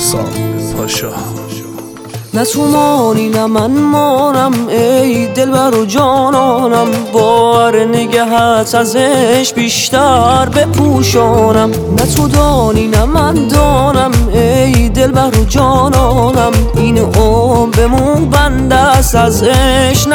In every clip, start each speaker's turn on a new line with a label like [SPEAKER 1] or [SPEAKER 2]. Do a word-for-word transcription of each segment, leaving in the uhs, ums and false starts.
[SPEAKER 1] حسام پاشا.
[SPEAKER 2] نه تو مانی نه من مانم، ای دلبر و جانانم، بار نگهت ازش بیشتر بپوشانم. نه تو دانی نه من دانم، ای دلبر و جانانم، این عمر بمون بنده است ازش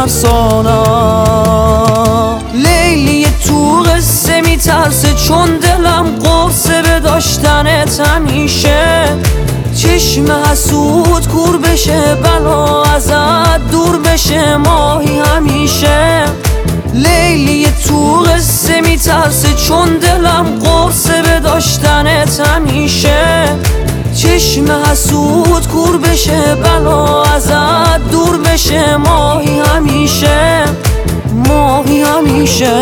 [SPEAKER 2] نترسانم. لیلی تو قصه میترسه چون دلم قرصه به داشتنت همیشه، چشم حسود کور بشه بلا ازت دور بشه ماهی همیشه. لیلی تو قصه میترسه چون دلم قرصه به داشتنت همیشه، چشم حسود کور بشه بلا ازت دور بشه ماهی همیشه، ماهی همیشه.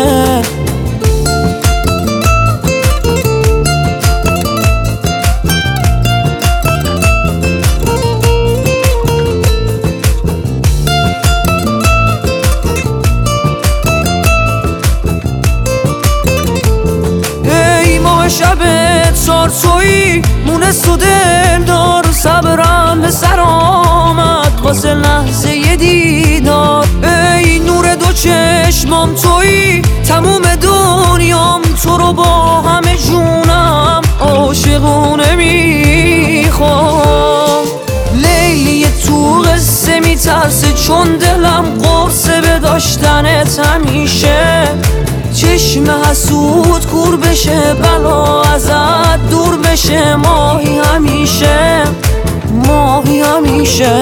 [SPEAKER 2] شبت سارسویی مونست و دل دار، صبرم به سر آمد واسه لحظه ی دیدار. ای نور دو چشمام تویی، تموم دنیام تو رو با همه جونم عاشقونه میخوام. لیلی تو قصه میترسه چون دلم قرصه به داشتنت همیشه، چشم حسود کور بشه بلا ازت دور بشه ماهی همیشه، ماهی همیشه.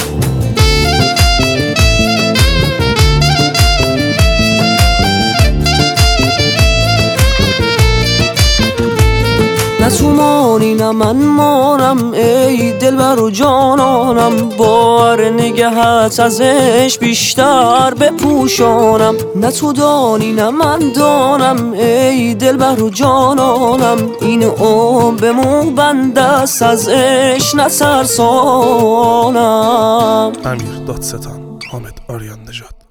[SPEAKER 2] نه تو مانی نه من مانم، ای دلبر و جانانم، بار نگهت ازش بیشتر بپوشانم. نه تو دانی نه من دانم، ای دلبر و جانانم، این عمر بمون بنده است ازش نترسانم.
[SPEAKER 1] امیر دادستان، حامد آریان نژاد.